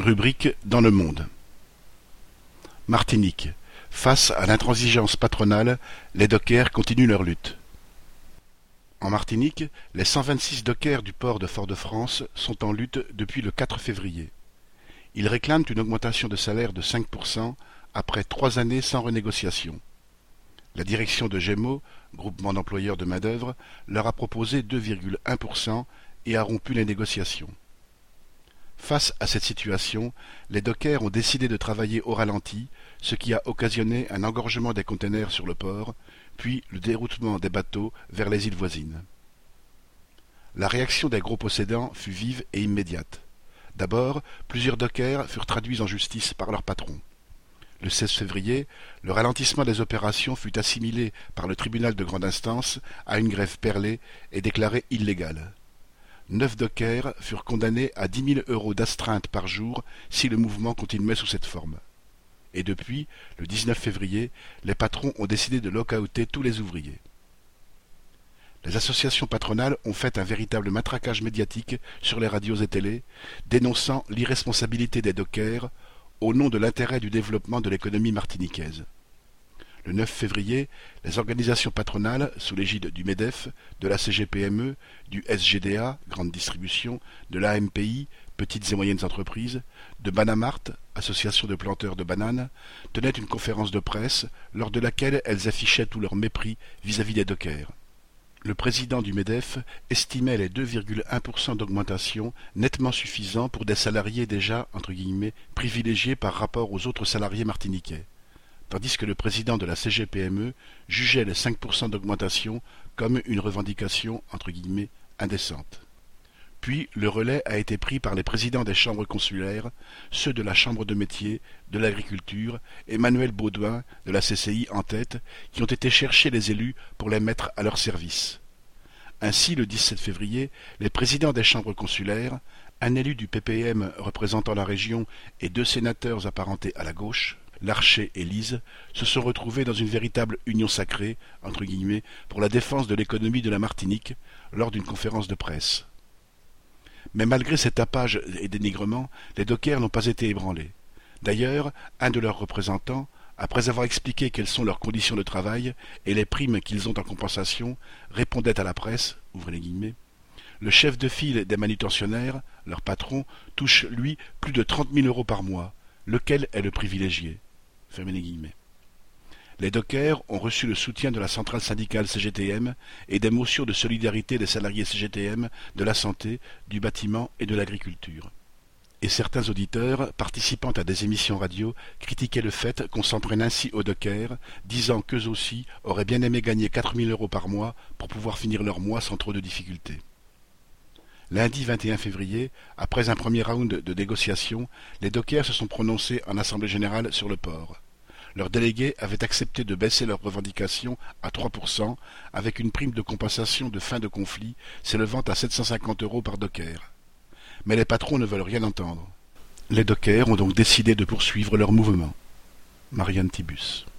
Rubrique dans le monde. Martinique. Face à l'intransigeance patronale, les dockers continuent leur lutte. En Martinique, les 126 dockers du port de Fort-de-France sont en lutte depuis le 4 février. Ils réclament une augmentation de salaire de 5% après 3 années sans renégociation. La direction de Gémeaux, groupement d'employeurs de main-d'œuvre, leur a proposé 2,1% et a rompu les négociations. Face à cette situation, les dockers ont décidé de travailler au ralenti, ce qui a occasionné un engorgement des containers sur le port, puis le déroutement des bateaux vers les îles voisines. La réaction des gros possédants fut vive et immédiate. D'abord, plusieurs dockers furent traduits en justice par leur patron. Le 16 février, le ralentissement des opérations fut assimilé par le tribunal de grande instance à une grève perlée et déclaré illégale. 9 dockers furent condamnés à 10 000 € d'astreinte par jour si le mouvement continuait sous cette forme. Et depuis, le 19 février, les patrons ont décidé de lock-outer tous les ouvriers. Les associations patronales ont fait un véritable matraquage médiatique sur les radios et télés, dénonçant l'irresponsabilité des dockers au nom de l'intérêt du développement de l'économie martiniquaise. Le 9 février, les organisations patronales, sous l'égide du MEDEF, de la CGPME, du SGDA, Grande Distribution, de l'AMPI, Petites et Moyennes Entreprises, de Banamart, Association de planteurs de bananes, tenaient une conférence de presse lors de laquelle elles affichaient tout leur mépris vis-à-vis des dockers. Le président du MEDEF estimait les 2,1% d'augmentation nettement suffisants pour des salariés déjà, entre guillemets, privilégiés par rapport aux autres salariés martiniquais, tandis que le président de la CGPME jugeait les 5% d'augmentation comme une revendication, entre guillemets, indécente. Puis le relais a été pris par les présidents des chambres consulaires, ceux de la Chambre de métier, de l'agriculture, Emmanuel Baudouin de la CCI en tête, qui ont été chercher les élus pour les mettre à leur service. Ainsi, le 17 février, les présidents des chambres consulaires, un élu du PPM représentant la région et 2 sénateurs apparentés à la gauche, Larcher et Lise, se sont retrouvés dans une véritable union sacrée, entre guillemets, pour la défense de l'économie de la Martinique, lors d'une conférence de presse. Mais malgré ces tapages et dénigrements, les dockers n'ont pas été ébranlés. D'ailleurs, un de leurs représentants, après avoir expliqué quelles sont leurs conditions de travail et les primes qu'ils ont en compensation, répondait à la presse, ouvrez les guillemets, le chef de file des manutentionnaires, leur patron, touche, lui, plus de 30 000 € par mois. Lequel est le privilégié? Fermez les guillemets. Les dockers ont reçu le soutien de la centrale syndicale CGTM et des motions de solidarité des salariés CGTM, de la santé, du bâtiment et de l'agriculture. Et certains auditeurs, participant à des émissions radio, critiquaient le fait qu'on s'en prenne ainsi aux dockers, disant qu'eux aussi auraient bien aimé gagner 4 000 € par mois pour pouvoir finir leur mois sans trop de difficultés. Lundi 21 février, après un premier round de négociations, les dockers se sont prononcés en assemblée générale sur le port. Leurs délégués avaient accepté de baisser leurs revendications à 3%, avec une prime de compensation de fin de conflit s'élevant à 750 € par docker. Mais les patrons ne veulent rien entendre. Les dockers ont donc décidé de poursuivre leur mouvement. Marianne Thibus.